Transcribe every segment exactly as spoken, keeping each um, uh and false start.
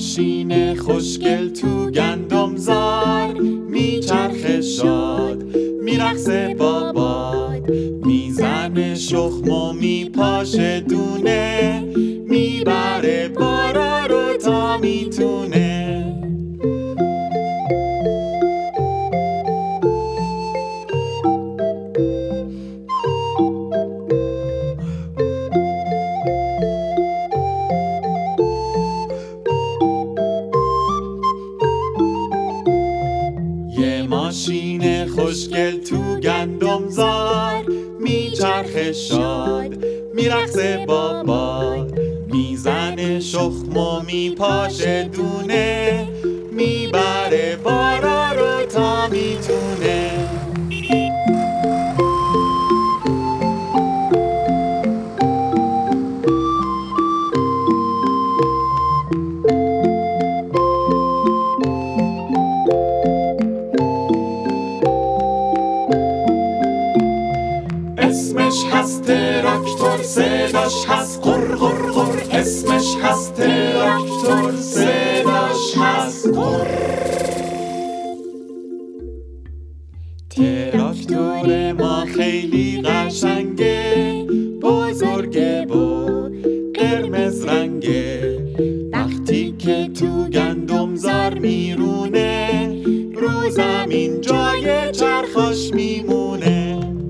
ماشین خوشگل تو گندمزار میچرخه شاد، میرقصه با باد، میزنه شخم و میپاشه دونه، میبره بارا رو تا میتونه. ماشین خوشگل تو گندمزار میچرخه شاد، میرقصه با باد، میزنه شخم و میپاشه دونه، میبره بارا رو تا میتونه. اسمش هست تراکتور، صداش هست قر قر قر. اسمش هست تراکتور، صداش هست قر. تراکتور ما خیلی قشنگه، بزرگه و قرمز رنگه. وقتی که تو گندمزار میرونه، رو زمین جای چرخاش میمونه.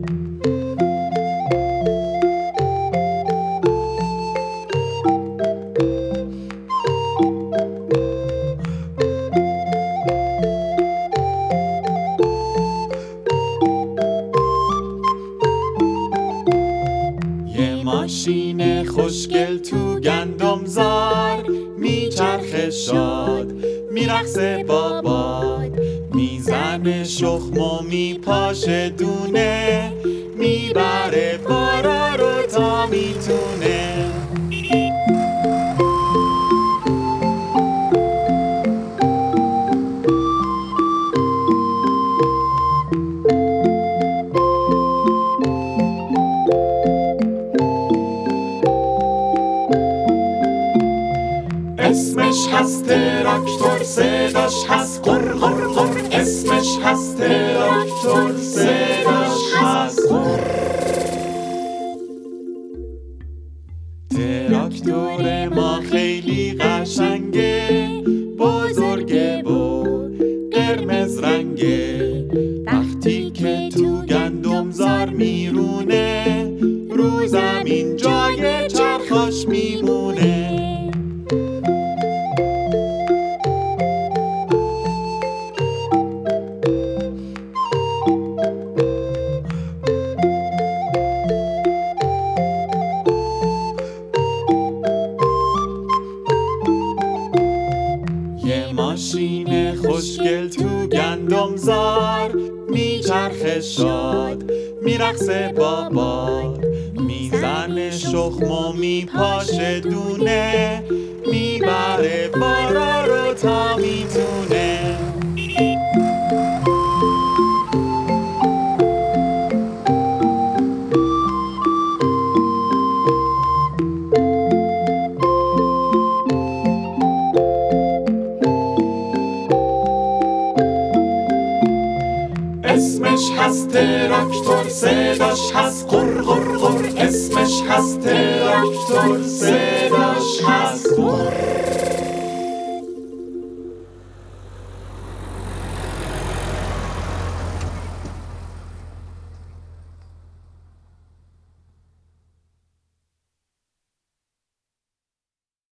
ماشین خوشگل تو گندمزار میچرخه شاد، میرقصه با باد، میزنه شخم و میپاشه دونه، میبره بارا رو تا میتونه. اسمش هست تراکتور، صداش هست قر قر قر. اسمش هست تراکتور، صداش هست قر. تراکتور ما خیلی قشنگه، بزرگه و قرمز رنگه. وقتی که تو گندمزار میرونه، رو زمین جای چرخاش میمونه. ماشین خوشگل تو گندمزار میچرخه شاد، میرقصه با باد، میزنه شخم و میپاشه دونه، میبره بارا رو تا میتونه. اسمش هست تراکتور، صداش هست قر قر قر. اسمش هست تراکتور، صداش هست قر.